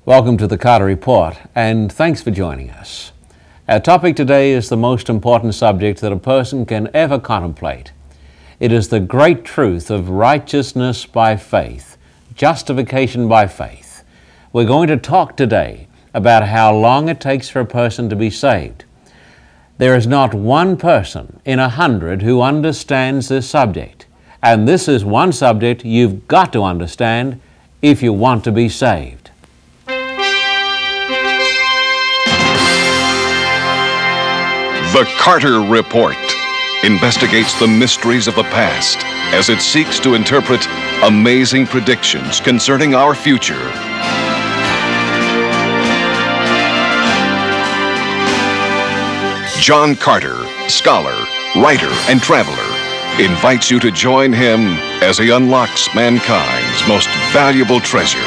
Welcome to the Carter Report, and thanks for joining us. Our topic today is the most important subject that a person can ever contemplate. It is the great truth of righteousness by faith, justification by faith. We're going to talk today about how long it takes for a person to be saved. There is not one person in 100 who understands this subject, and this is one subject you've got to understand if you want to be saved. The Carter Report investigates the mysteries of the past as it seeks to interpret amazing predictions concerning our future. John Carter, scholar, writer, and traveler, invites you to join him as he unlocks mankind's most valuable treasure.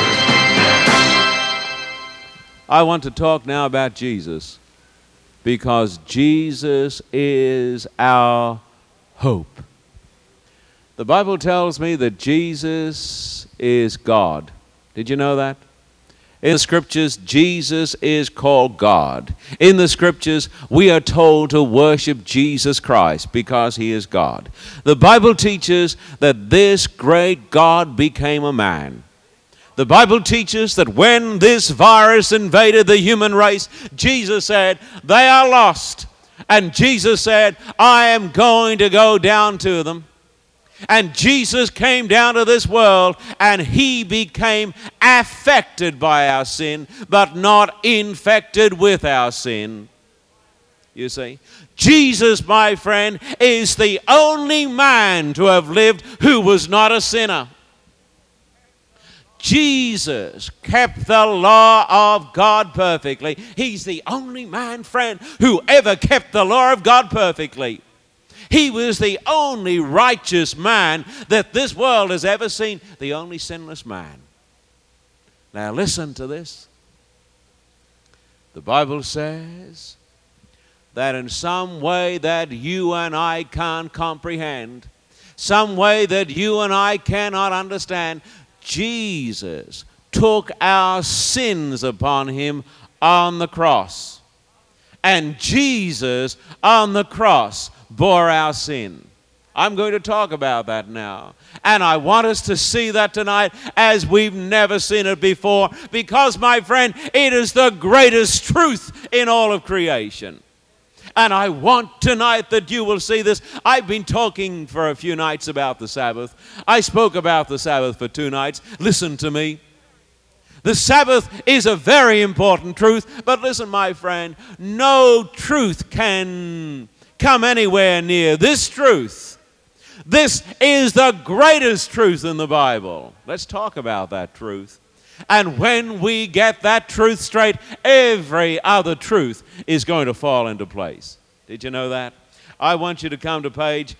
I want to talk now about Jesus, because Jesus is our hope. The Bible tells me that Jesus is God. Did you know that? In the Scriptures, Jesus is called God. In the Scriptures, we are told to worship Jesus Christ because He is God. The Bible teaches that this great God became a man. The Bible teaches that when this virus invaded the human race, Jesus said, "They are lost." And Jesus said, "I am going to go down to them." And Jesus came down to this world, and He became affected by our sin, but not infected with our sin. You see, Jesus, my friend, is the only man to have lived who was not a sinner. Jesus kept the law of God perfectly. He's the only man, friend, who ever kept the law of God perfectly. He was the only righteous man that this world has ever seen, the only sinless man. Now listen to this. The Bible says that in some way that you and I can't comprehend, some way that you and I cannot understand, Jesus took our sins upon Him on the cross. And Jesus on the cross bore our sin. I'm going to talk about that now. And I want us to see that tonight as we've never seen it before, because, my friend, it is the greatest truth in all of creation. And I want tonight that you will see this. I've been talking for a few nights about the Sabbath. I spoke about the Sabbath for 2 nights. Listen to me. The Sabbath is a very important truth, but listen, my friend, no truth can come anywhere near this truth. This is the greatest truth in the Bible. Let's talk about that truth. And when we get that truth straight, every other truth is going to fall into place. Did you know that? I want you to come to page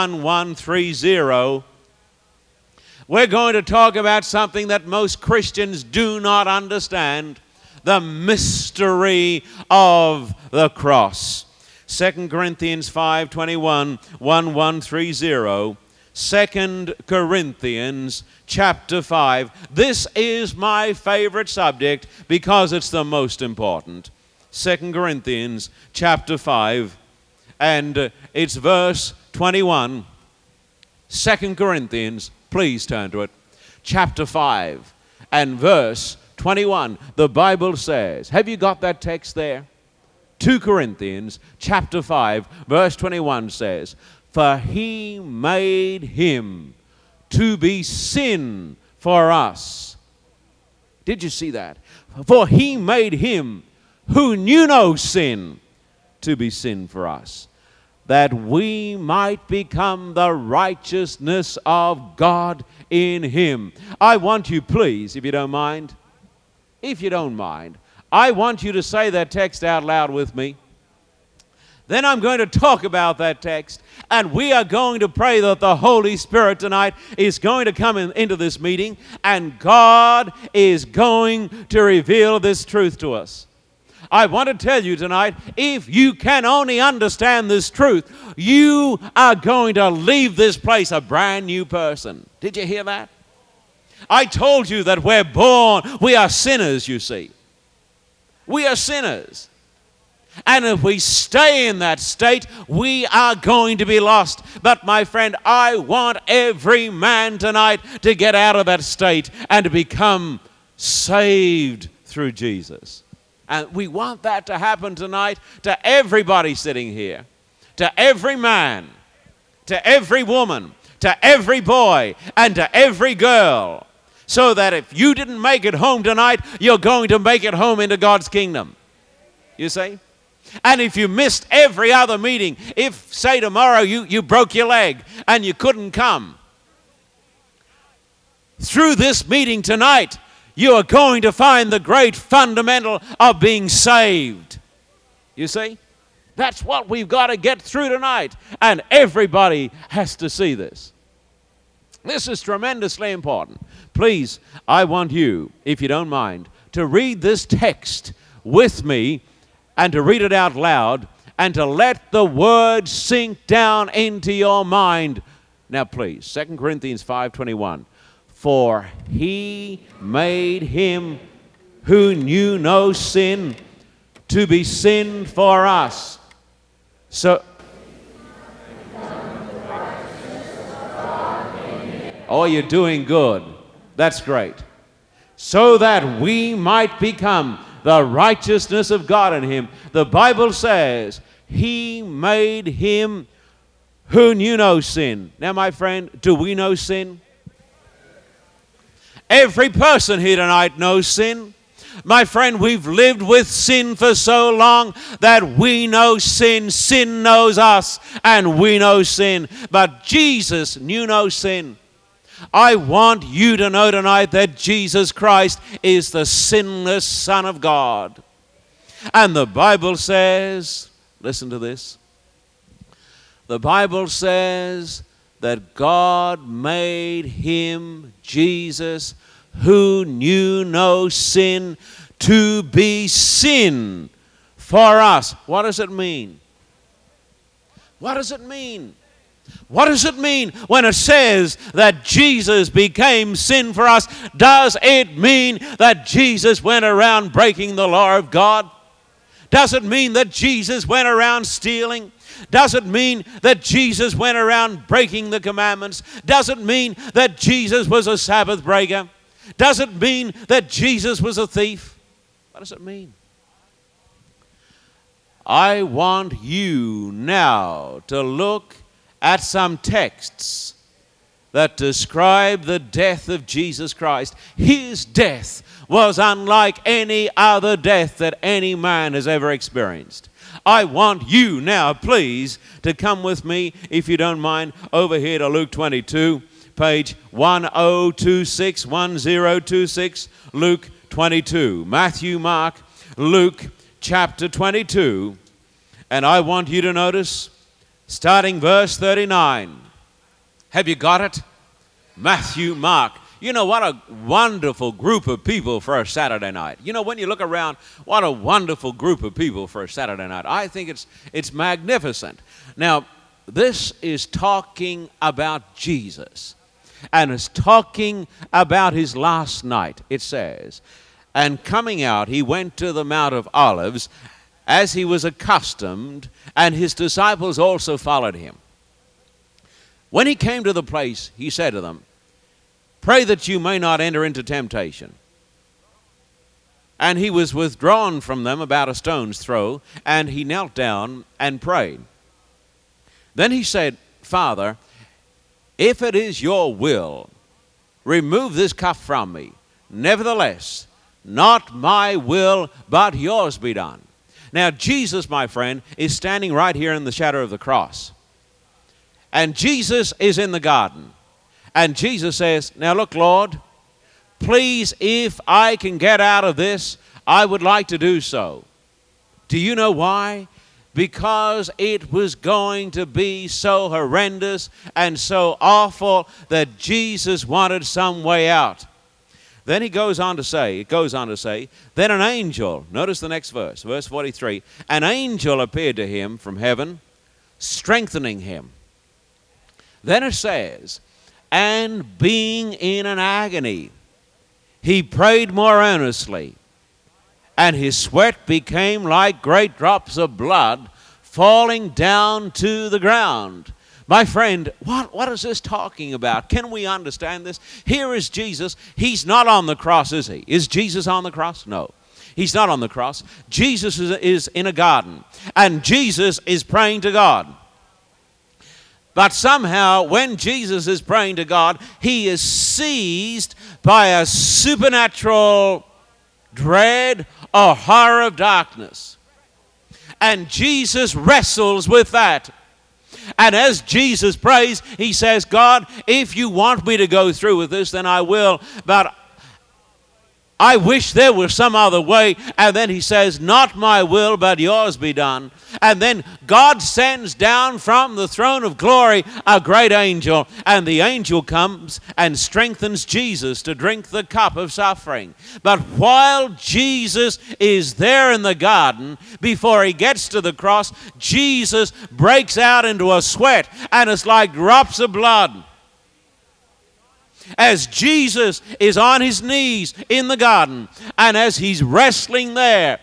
1130. We're going to talk about something that most Christians do not understand, the mystery of the cross. 2 Corinthians 5:21, 1130. 2 Corinthians chapter 5. This is my favorite subject because it's the most important. 2 Corinthians chapter 5, and it's verse 21. 2 Corinthians, please turn to it. Chapter 5 and verse 21. The Bible says, have you got that text there? 2 Corinthians chapter 5, verse 21 says, "For He made Him to be sin for us." Did you see that? For He made Him who knew no sin to be sin for us, that we might become the righteousness of God in Him. I want you, please, if you don't mind, I want you to say that text out loud with me. Then I'm going to talk about that text, and we are going to pray that the Holy Spirit tonight is going to come into this meeting, and God is going to reveal this truth to us. I want to tell you tonight, if you can only understand this truth, you are going to leave this place a brand new person. Did you hear that? I told you that we're born, we are sinners, you see. We are sinners. And if we stay in that state, we are going to be lost. But my friend, I want every man tonight to get out of that state and to become saved through Jesus. And we want that to happen tonight to everybody sitting here, to every man, to every woman, to every boy, and to every girl. So that if you didn't make it home tonight, you're going to make it home into God's kingdom. You see? And if you missed every other meeting, if, say, tomorrow you broke your leg and you couldn't come, through this meeting tonight, you are going to find the great fundamental of being saved. You see? That's what we've got to get through tonight. And everybody has to see this. This is tremendously important. Please, I want you, if you don't mind, to read this text with me and to read it out loud and to let the word sink down into your mind. Now, please, 2 Corinthians 5:21. For he made him who knew no sin to be sin for us. So, oh, you're doing good. That's great. So that we might become the righteousness of God in him. The Bible says, he made him who knew no sin. Now, my friend, do we know sin? Every person here tonight knows sin. My friend, we've lived with sin for so long that we know sin. Sin knows us, and we know sin. But Jesus knew no sin. I want you to know tonight that Jesus Christ is the sinless Son of God. And the Bible says, listen to this, the Bible says that God made him, Jesus, who knew no sin, to be sin for us. What does it mean? What does it mean? What does it mean when it says that Jesus became sin for us? Does it mean that Jesus went around breaking the law of God? Does it mean that Jesus went around stealing? Does it mean that Jesus went around breaking the commandments? Does it mean that Jesus was a Sabbath breaker? Does it mean that Jesus was a thief? What does it mean? I want you now to look at some texts that describe the death of Jesus Christ. His death was unlike any other death that any man has ever experienced. I want you now, please, to come with me, if you don't mind, over here to Luke 22, page 1026, Luke 22. Matthew, Mark, Luke, chapter 22. And I want you to notice, starting verse 39. Have you got it? Matthew, Mark. You know, what a wonderful group of people for a Saturday night. You know, when you look around, what a wonderful group of people for a Saturday night. I think it's magnificent. Now, this is talking about Jesus. And it's talking about his last night, it says. And coming out, he went to the Mount of Olives, as he was accustomed, and his disciples also followed him. When he came to the place, he said to them, pray that you may not enter into temptation. And he was withdrawn from them about a stone's throw, and he knelt down and prayed. Then he said, Father, if it is your will, remove this cup from me. Nevertheless, not my will, but yours be done. Now, Jesus, my friend, is standing right here in the shadow of the cross. And Jesus is in the garden. And Jesus says, now look, Lord, please, if I can get out of this, I would like to do so. Do you know why? Because it was going to be so horrendous and so awful that Jesus wanted some way out. Then it goes on to say, then an angel, notice the next verse, verse 43, an angel appeared to him from heaven, strengthening him. Then it says, and being in an agony, he prayed more earnestly. and his sweat became like great drops of blood falling down to the ground. My friend, what is this talking about? Can we understand this? Here is Jesus. He's not on the cross, is he? Is Jesus on the cross? No. He's not on the cross. Jesus is in a garden, and Jesus is praying to God. But somehow, when Jesus is praying to God, he is seized by a supernatural dread or horror of darkness. And Jesus wrestles with that. And as Jesus prays, he says, God, if you want me to go through with this, then I will. But I wish there were some other way. And then he says, not my will, but yours be done. And then God sends down from the throne of glory a great angel. And the angel comes and strengthens Jesus to drink the cup of suffering. But while Jesus is there in the garden, before he gets to the cross, Jesus breaks out into a sweat. And it's like drops of blood. As Jesus is on his knees in the garden, and as he's wrestling there,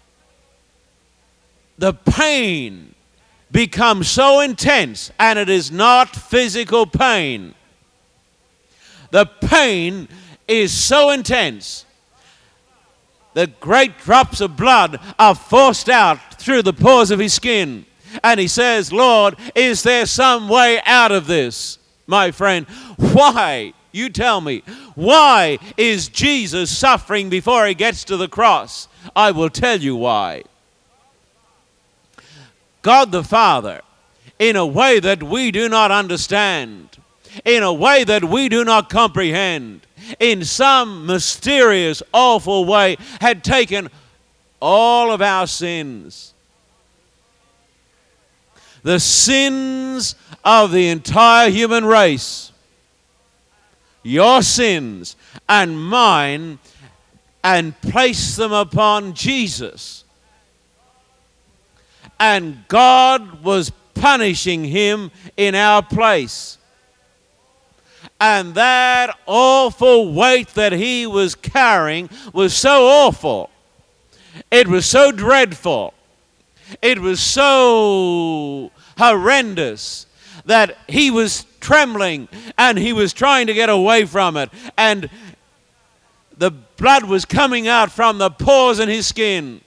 the pain becomes so intense, and it is not physical pain. The pain is so intense that great drops of blood are forced out through the pores of his skin. And he says, Lord, is there some way out of this? My friend, why? You tell me, why is Jesus suffering before he gets to the cross? I will tell you why. God the Father, in a way that we do not understand, in a way that we do not comprehend, in some mysterious, awful way, had taken all of our sins, the sins of the entire human race, your sins and mine, and place them upon Jesus. And God was punishing him in our place. And that awful weight that he was carrying was so awful. It was so dreadful. It was so horrendous that he was trembling and he was trying to get away from it. And the blood was coming out from the pores in his skin.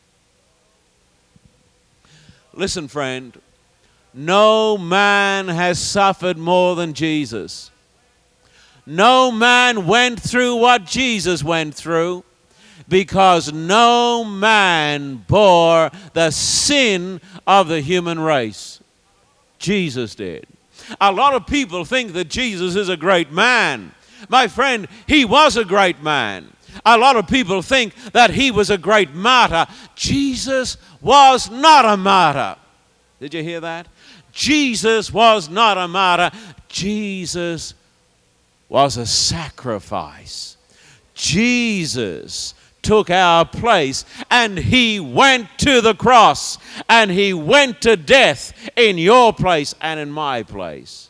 Listen, friend, no man has suffered more than Jesus. No man went through what Jesus went through, because no man bore the sin of the human race. Jesus did. A lot of people think that Jesus is a great man. My friend, he was a great man. A lot of people think that he was a great martyr. Jesus was not a martyr. Did you hear that? Jesus was not a martyr. Jesus was a sacrifice. Jesus took our place, and he went to the cross, and he went to death in your place and in my place.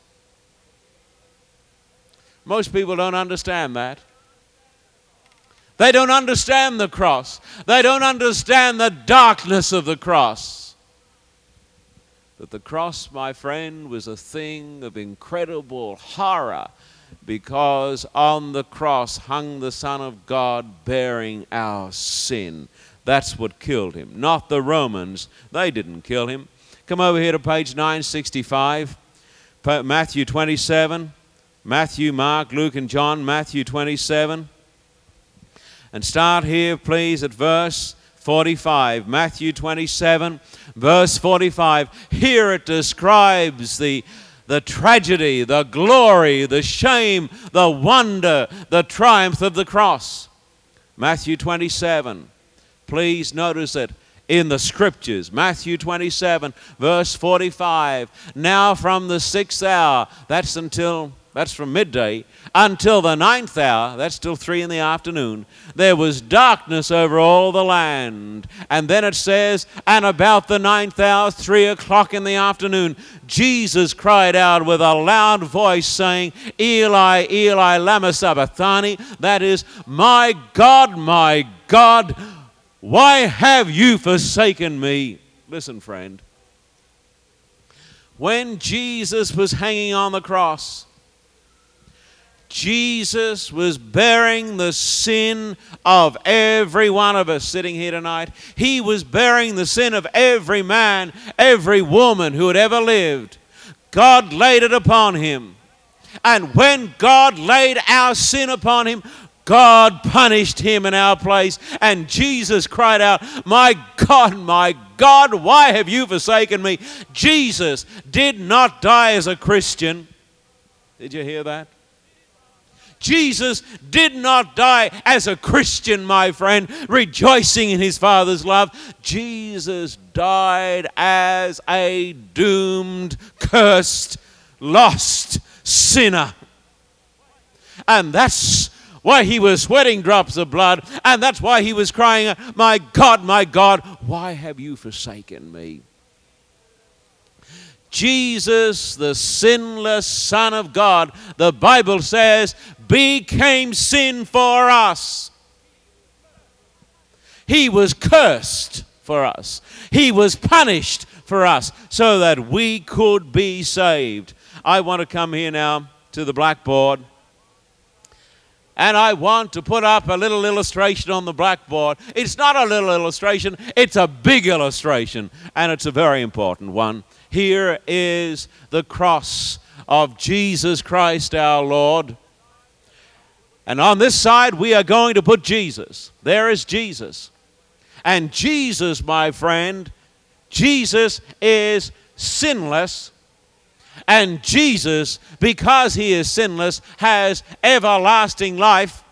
Most people don't understand that. They don't understand the cross. They don't understand the darkness of the cross. But the cross, my friend, was a thing of incredible horror, because on the cross hung the Son of God bearing our sin. That's what killed him, not the Romans. They didn't kill him. Come over here to page 965, Matthew 27. Matthew, Mark, Luke, and John, Matthew 27. And start here, please, at verse 45. Matthew 27, verse 45. Here it describes the tragedy, the glory, the shame, the wonder, the triumph of the cross. Matthew 27. Please notice it in the scriptures. Matthew 27, verse 45. Now from the 6th hour, that's from midday, until the 9th hour, that's till 3 in the afternoon, there was darkness over all the land. And then it says, and about the 9th hour, 3 o'clock in the afternoon, Jesus cried out with a loud voice, saying, Eli, Eli, lama sabachthani. That is, my God, why have you forsaken me? Listen, friend. When Jesus was hanging on the cross, Jesus was bearing the sin of every one of us sitting here tonight. He was bearing the sin of every man, every woman who had ever lived. God laid it upon him. And when God laid our sin upon him, God punished him in our place. And Jesus cried out, my God, why have you forsaken me? Jesus did not die as a Christian. Did you hear that? Jesus did not die as a Christian, my friend, rejoicing in his Father's love. Jesus died as a doomed, cursed, lost sinner. And that's why he was sweating drops of blood, and that's why he was crying, my God, why have you forsaken me? Jesus, the sinless Son of God, the Bible says, became sin for us. He was cursed for us. He was punished for us so that we could be saved. I want to come here now to the blackboard. And I want to put up a little illustration on the blackboard. It's not a little illustration, it's a big illustration. And it's a very important one. Here is the cross of Jesus Christ our Lord. And on this side we are going to put Jesus. There is Jesus. And Jesus, my friend, Jesus is sinless. And Jesus, because he is sinless, has everlasting life.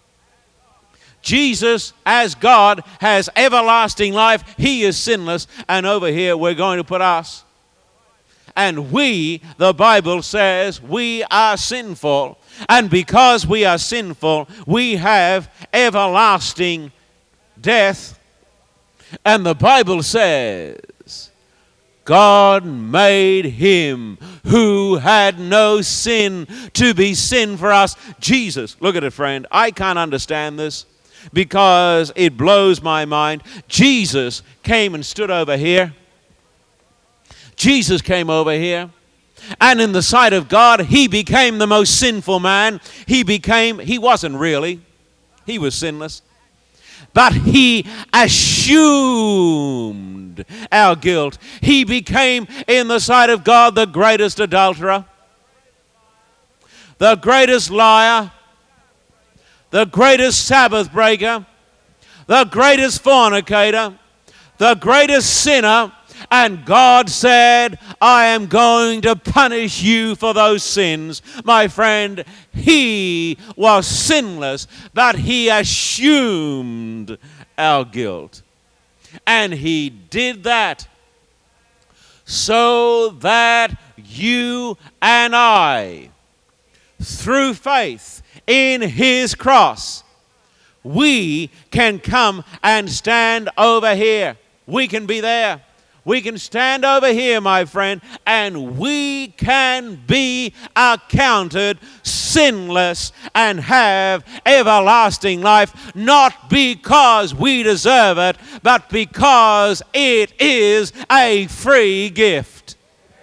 Jesus, as God, has everlasting life. He is sinless. And over here we're going to put us. And we, the Bible says, we are sinful. And because we are sinful, we have everlasting death. And the Bible says, God made him who had no sin to be sin for us. Jesus, look at it, friend. I can't understand this because it blows my mind. Jesus came and stood over here. Jesus came over here. And in the sight of God, he became the most sinful man. He wasn't really. He was sinless. But he assumed our guilt. He became, in the sight of God, the greatest adulterer, the greatest liar, the greatest Sabbath breaker, the greatest fornicator, the greatest sinner. And God said, I am going to punish you for those sins. My friend, he was sinless, but he assumed our guilt. And he did that so that you and I, through faith in his cross, we can come and stand over here. We can be there. We can stand over here, my friend, and we can be accounted sinless and have everlasting life, not because we deserve it, but because it is a free gift.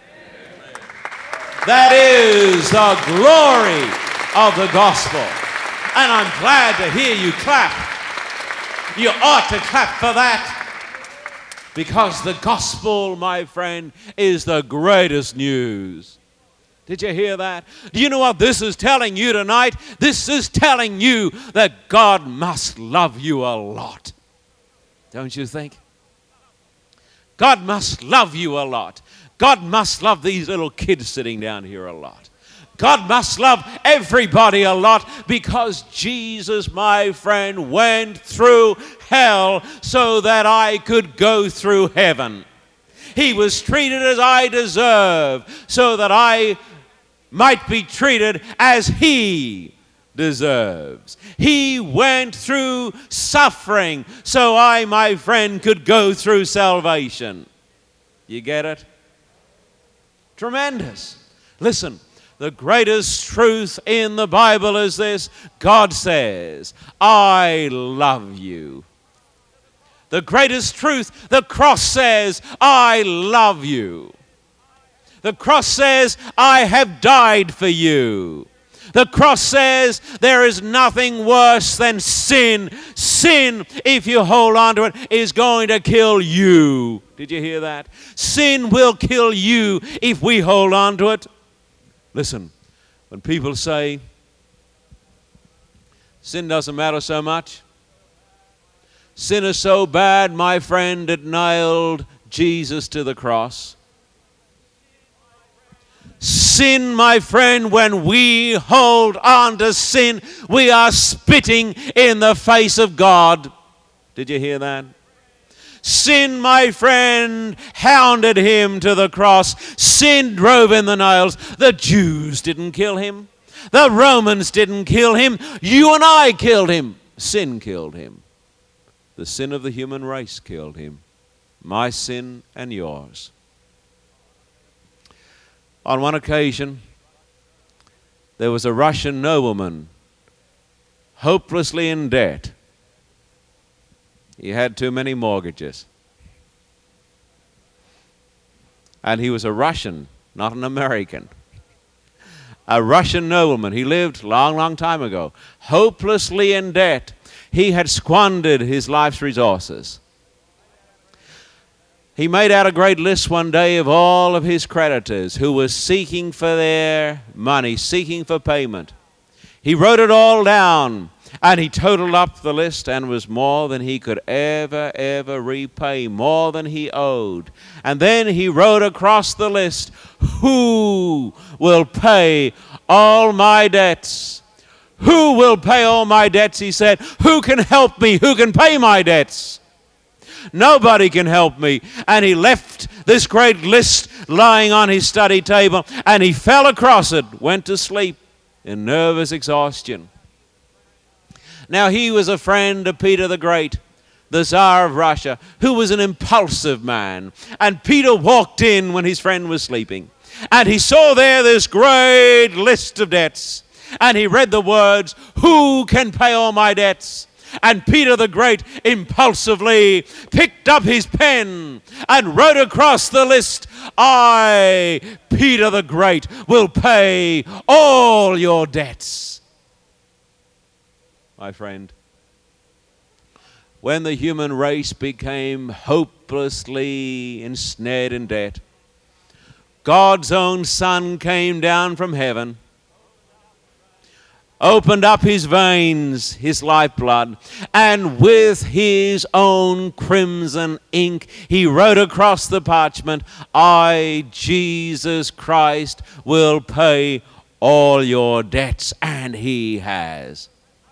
That is the glory of the gospel. And I'm glad to hear you clap. You ought to clap for that. Because the gospel, my friend, is the greatest news. Did you hear that? Do you know what this is telling you tonight? This is telling you that God must love you a lot. Don't you think? God must love you a lot. God must love these little kids sitting down here a lot. God must love everybody a lot because Jesus, my friend, went through hell so that I could go through heaven. He was treated as I deserve so that I might be treated as he deserves. He went through suffering so I, my friend, could go through salvation. You get it? Tremendous. Listen. The greatest truth in the Bible is this. God says, I love you. The greatest truth, the cross says, I love you. The cross says, I have died for you. The cross says there is nothing worse than sin. Sin, if you hold on to it, is going to kill you. Did you hear that? Sin will kill you if we hold on to it. Listen, when people say, sin doesn't matter so much. Sin is so bad, my friend, it nailed Jesus to the cross. Sin, my friend, when we hold on to sin, we are spitting in the face of God. Did you hear that? Sin, my friend, hounded him to the cross. Sin drove in the nails. The Jews didn't kill him. The Romans didn't kill him. You and I killed him. Sin killed him. The sin of the human race killed him. My sin and yours. On one occasion, there was a Russian nobleman hopelessly in debt. He had too many mortgages. And he was a Russian, not an American. A Russian nobleman. He lived a long, long time ago. Hopelessly in debt. He had squandered his life's resources. He made out a great list one day of all of his creditors who were seeking for their money, seeking for payment. He wrote it all down, and he totaled up the list, and was more than he could ever repay, more than he owed. And then he wrote across the list, who will pay all my debts? Who will pay all my debts, he said. Who can help me? Who can pay my debts? Nobody can help me. And he left this great list lying on his study table, and he fell across it, went to sleep in nervous exhaustion. Now he was a friend of Peter the Great, the Tsar of Russia, who was an impulsive man. And Peter walked in when his friend was sleeping, and he saw there this great list of debts. And he read the words, who can pay all my debts? And Peter the Great impulsively picked up his pen and wrote across the list, I, Peter the Great, will pay all your debts. My friend, when the human race became hopelessly ensnared in debt, God's own Son came down from heaven, opened up his veins, his lifeblood, and with his own crimson ink, he wrote across the parchment, I, Jesus Christ, will pay all your debts, and he has.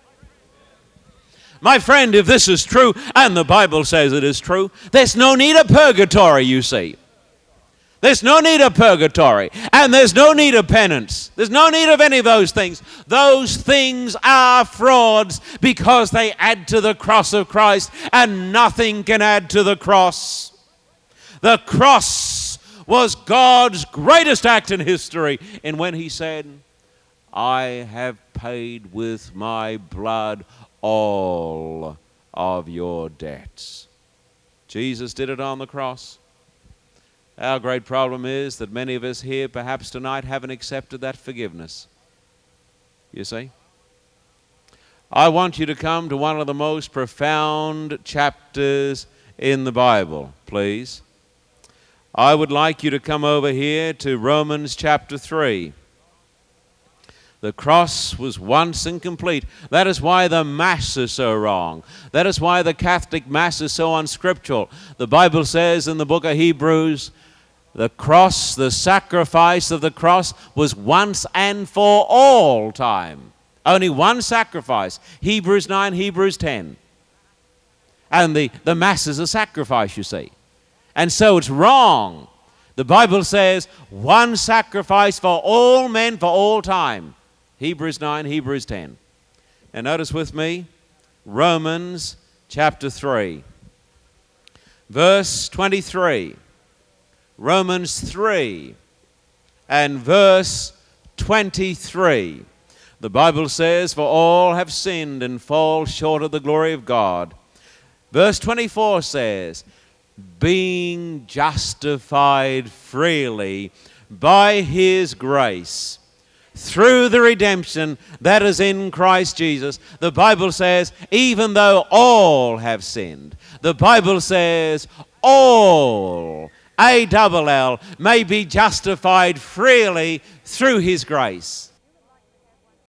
My friend, if this is true, and the Bible says it is true, there's no need of purgatory, you see. There's no need of purgatory, and there's no need of penance. There's no need of any of those things. Those things are frauds because they add to the cross of Christ, and nothing can add to the cross. The cross was God's greatest act in history, and when he said, I have paid with my blood all of your debts. Jesus did it on the cross. Our great problem is that many of us here perhaps tonight haven't accepted that forgiveness. You see? I want you to come to one of the most profound chapters in the Bible, please. I would like you to come over here to Romans chapter 3. The cross was once and complete. That is why the Mass is so wrong. That is why the Catholic Mass is so unscriptural. The Bible says in the book of Hebrews, the cross, the sacrifice of the cross was once and for all time. Only one sacrifice. Hebrews 9, Hebrews 10. And the Mass is a sacrifice, you see. And so it's wrong. The Bible says one sacrifice for all men for all time. Hebrews 9, Hebrews 10. And notice with me, Romans chapter 3, verse 23. Romans 3 and verse 23. The Bible says, for all have sinned and fall short of the glory of God, Verse 24 says, being justified freely by his grace through the redemption that is in Christ Jesus. The Bible says, even though all have sinned, the Bible says all, A-double-L, may be justified freely through his grace.